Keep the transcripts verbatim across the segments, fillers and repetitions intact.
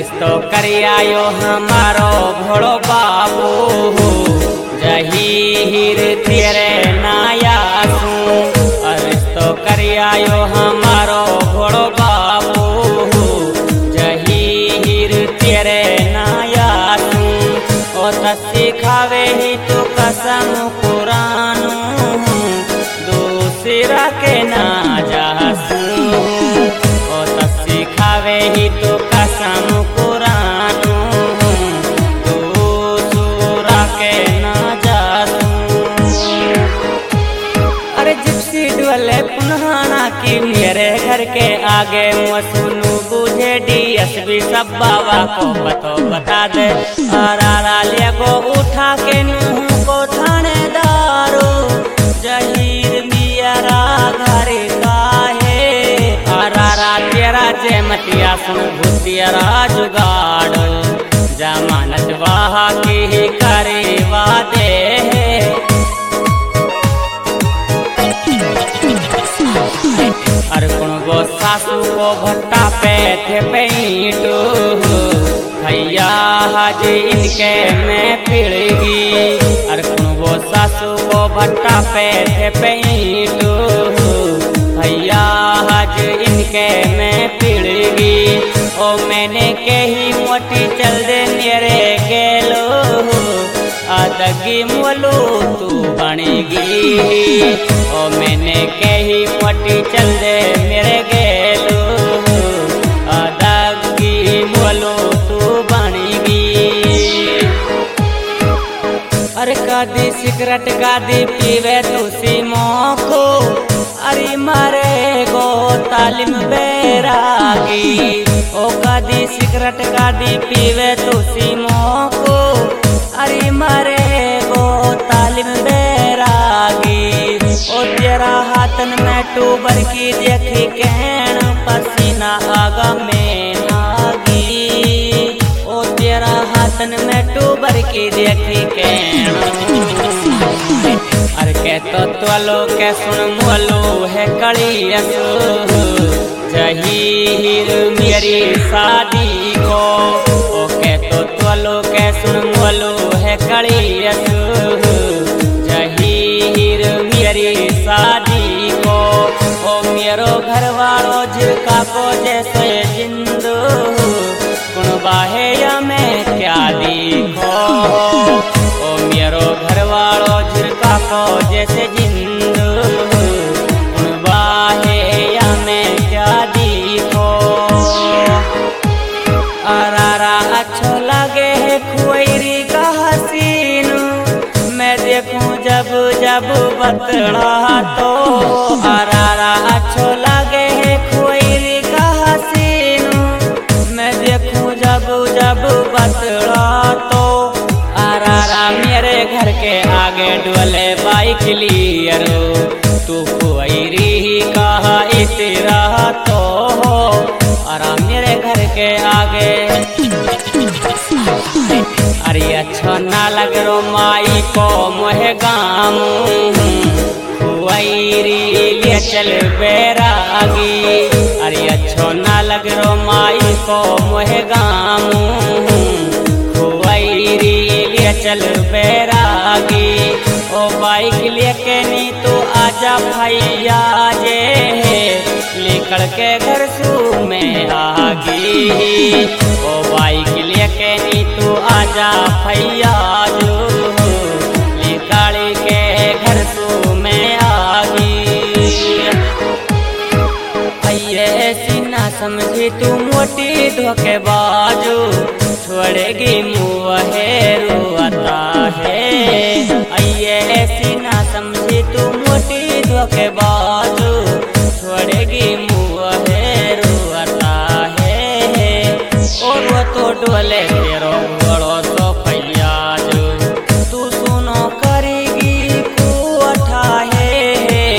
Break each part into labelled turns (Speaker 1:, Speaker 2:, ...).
Speaker 1: रिश्तो करी आयो हमारो भोड़ो बाबू, जहीर तेरे नायासू। रिश्तो करी आयो हमारो भोड़ो बाबू, जहीर तेरे नायासू। ओ तस्सी खावे ही तो कसम कुरानू, दूसरा के ना जासू। ओ तस्सी खावे ही तो कसम कुरानू, दूसरा के ना जासू। अरे जिप्सी डुअले पुनहाना की मेरे घर के आगे मसुनु बुझे डीएसपी सब बाबा को बतो बता दे। अरारा ले को उठा के नूह को थानेदारो, जहीर मियारा घर का है। अरारा तेरा जे मतिया सुन भूतिया जुगाड़, जमानत वाह की ही करे वादे। अरे कुण गो सासू को भट्टा पे थे पेंटू, भैया हाजी इनके में पिड़गी। अरे कुण गो सासू को भट्टा पे थे पेंटू, भैया हाजी इनके में पिड़गी। ओ मैंने के ही मोटी चल दे मेरे गेलो, आदगी मोलू तू बनेगी। ओ मैंने के ही मोटी चल दे मेरे गेलो, आदगी मोलू तू बनेगी। अरे कादी सिगरेट कादी पीवे तुसी मोको, अरे मारे गो तालिम बैरागी। ओ कादी सिगरेट कादी पीवे तुसी मोको, अरे मारे गो तालिम बैरागी। ओ तेरा हाथन में टूबर की देखी कहन, पसीना आगा में नागी। ओ तेरा हाथन में टूबर की देखी कहन, अरे के तो त्वलो के सुन मोलो है कड़ियसो, जहीर मेरी शादी को। ओ के तो त्वलो के सुन मोलो है कड़ियसो, जहीर मेरी शादी को। ओ मेरो घर वालो झिड़का को जैसे जिंदू, कुण बाहे या में क्या देखो। ओ मेरो घर वालो झिड़का को जैसे जिंदू, कुण बाहे या में क्या देखो। अरारा अच्छो लगे है खुएरी का हसीनू, मैं देखूं जब जब बतड़ा तो। अरारा अच्छो लगे है खुएरी का हसीनू, मैं देखूं जब जब बतड़ा तो। अरारा मेरे घर के आगे डोले बाइक लियरो, तू खुएरी कहा इतरा तो। अरा मेरे घर के आगे, अरे अच्छा ना लग रो माई को मोहे गामू, खुआईरी लिए चल बैरागी। अरे अच्छा ना लग रो माई को मोहे गामू, खुआईरी लिए चल बैरागी। ओ बाइक लेके नी तो आजा भैया जे, लेकर के घर सू में आगी। ओ बाइक लेके नी तू आजा भैया जो, लेकर के घर सू में आगी। ऐसी ना समझी तू मोटी धोखेबाजू, छोड़ेगी मुँहे रुआता है। ऐसी ना समझी तू मोटी धोखेबाजू, छोड़ेगी मुँहे रुआता है। और वो तो डोले तेरो बड़ो तो फैयाजू, तू सुनो करेगी कुआठा है।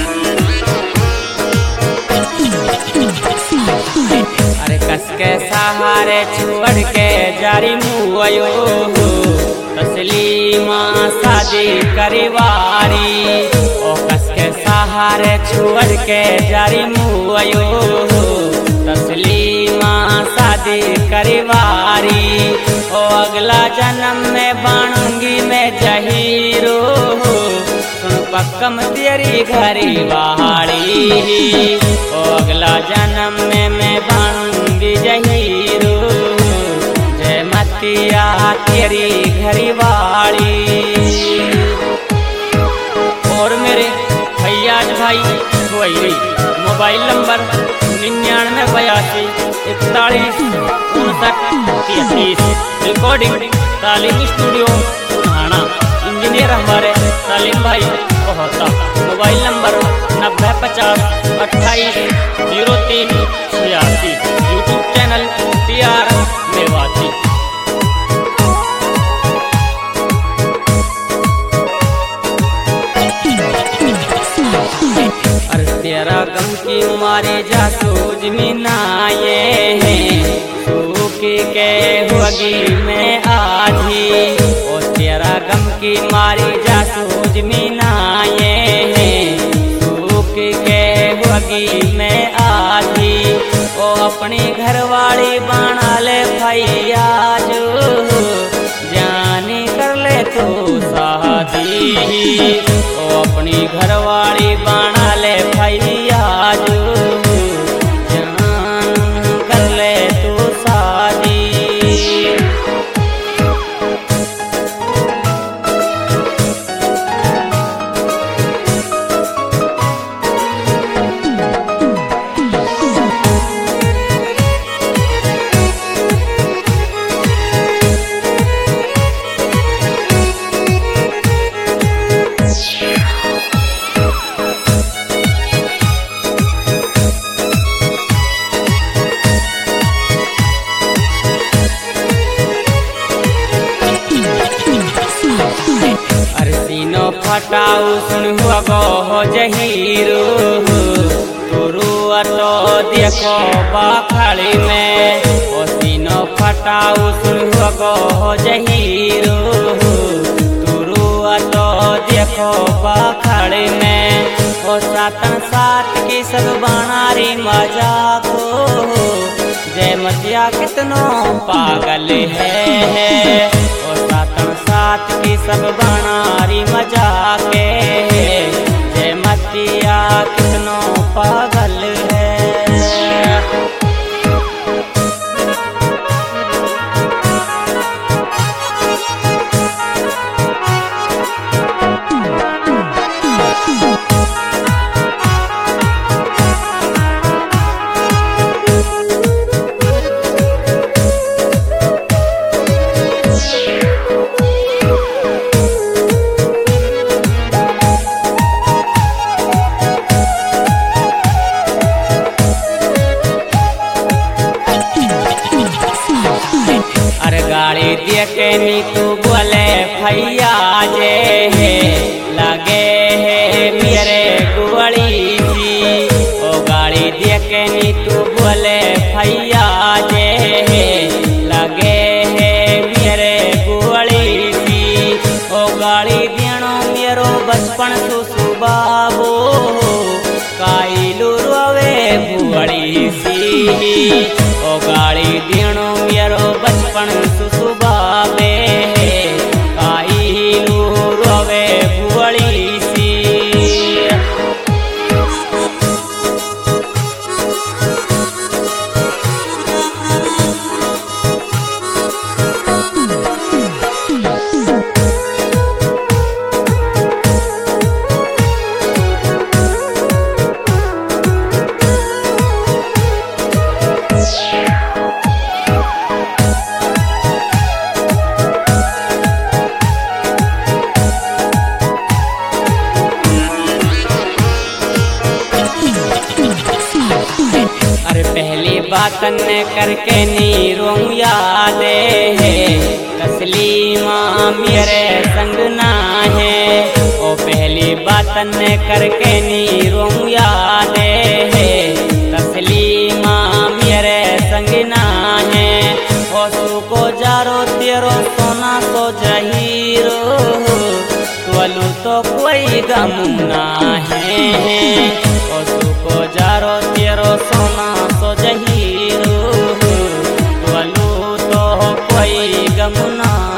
Speaker 1: अरे कस के सहारे छोड़ के जारी मुआयो, तस्लीमा शादी करीवारी। ओ कस के सहारे छोड़ के जारी मुआयो, तस्लीमा शादी करीवारी। अगला जन्म में बनूंगी मैं जहीरो, सुन पक्कम तेरी घरी वाड़ी। ओ अगला जन्म में मैं बनूंगी जहीरो, जय मतिया तेरी घरी वाड़ी। और मेरे भैया भाई वही मोबाइल नंबर निन्यानवे बयासी इकतालीस उनसठ तैतीस। रिकॉर्डिंग तालीम स्टूडियो पुराना। इंजीनियर हमारे सलीम भाई होता। मोबाइल नंबर नब्बे पचास अट्ठाईस जीरो तीन छियासी। YouTube channel T R Mewati. अरे तेरा गम की मारे जा सूझ मिनाए सूखी के होगी में आधी। ओ तेरा गम की मारी जा सूझ मिनाए सूखी के होगी में आधी। ओ अपनी घरवाली बना ले भैया जो जानी कर ले तू शादी। ओ अपनी घरवाली बना ले भैया जो जान कर ले तू शादी। फटाऊ सुन हुआ गो हो जहीरो, तुरु तो देखो बाखड़ी में। ओ सीनो फटाऊ सुन हुआ गो हो जहीरो, तुरु तो देखो बाखड़ी में। ओ सातन सात की सब बनारी मजाक हो, जय मतिया कितनो पागल है। ओ सातन सात की सब बनारी मजाक, जय मतिया कितनो पागल है। गाड़ी देखे नी तू बोले भैया जे लगे है मेरे गुवड़ी सी। ओ गाड़ी देखे नी तू बोले भैया जे लगे है मेरे गुवड़ी सी। ओ गाड़ी देनो मेरो बचपन तू सुबाबो काइलू रोवे बुवड़ी सी। ओ गाड़ी देनो मेरो बचपन सुसुबाबे काइलू रोवे बुवड़ी सी। पहली बातन करके नी रोऊं यादे है, तस्लीमा मेरे संग ना है। ओ पहली बातन करके नी रोऊं यादे है, तस्लीमा मेरे संग ना है। ओ सुको जारो तेरो सोना तो जहीरो, तोलू तो कोई गम ना है। ओ सुको जारो तेरो सोना तो जहीरो, तोलू तो कोई गम ना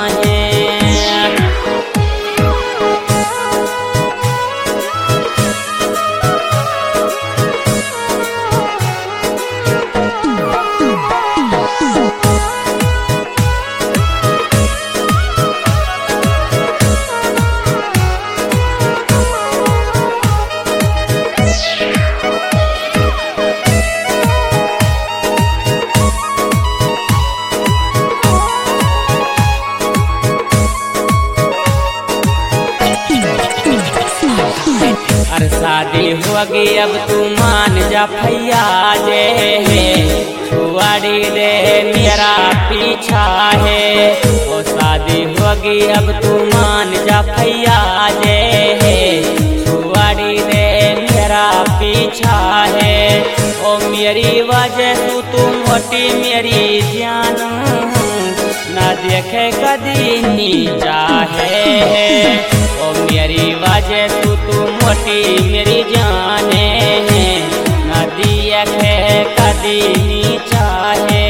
Speaker 1: होगी अब तू मान जा भैया जे छुआड़ी दे मेरा पीछा है। ओ शादी होगी अब तू मान जा भैया जे छुआड़ी दे मेरा पीछा है। ओ मेरी वजह तू तू मोटी मेरी जान ना देखे कदी नीचा है। ओ मेरी वजह तू तू मोटी मेरी जाने ना देखे कदी नीचा है।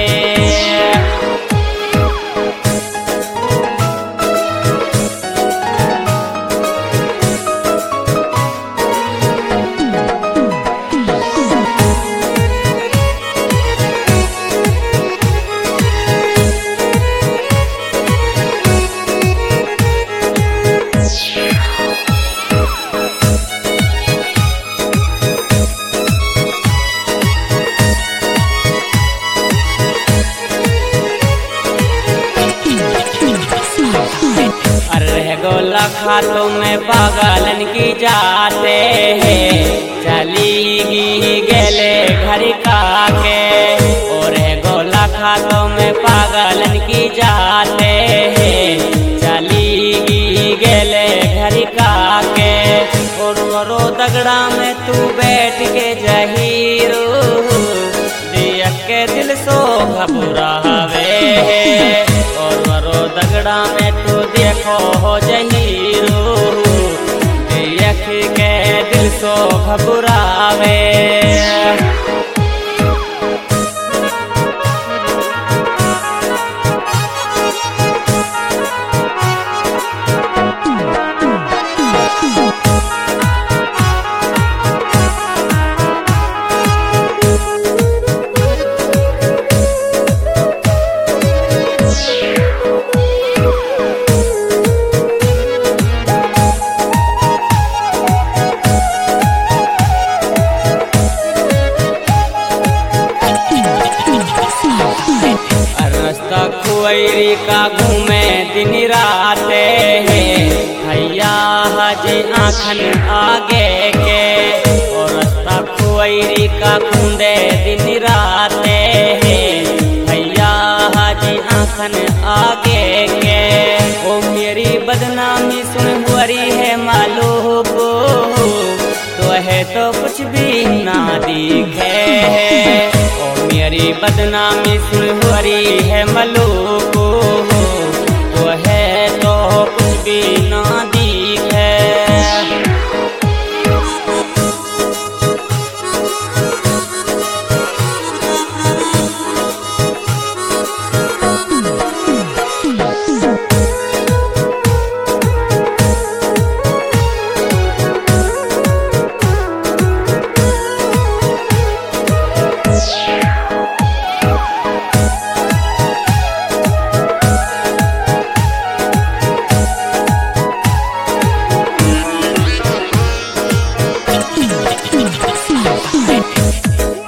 Speaker 1: गोला खातों में पागलन की जाते हैं चली गेले घर का के। और गोला खातों में पागलन की जाते हैं चली गेले घर का के। और रो दगड़ा में तू बैठ के जहीरो देख के दिल सो घबरावे। और रो दगड़ा में तू देखो हो जहीरो देख के दिल सो घबरावे। खुआरी का घूमे दिन राते हैं भैया हजे आँखन आगे के। और रास्ता खुआरी का घूमते दिन राते हैं भैया हजे आँखन आगे के। ओ मेरी बदनामी सुन हुआरी है मालूम तो है तो कुछ भी ना दिखे। ओ मेरी बदनामी सुन हुआरी है मालूम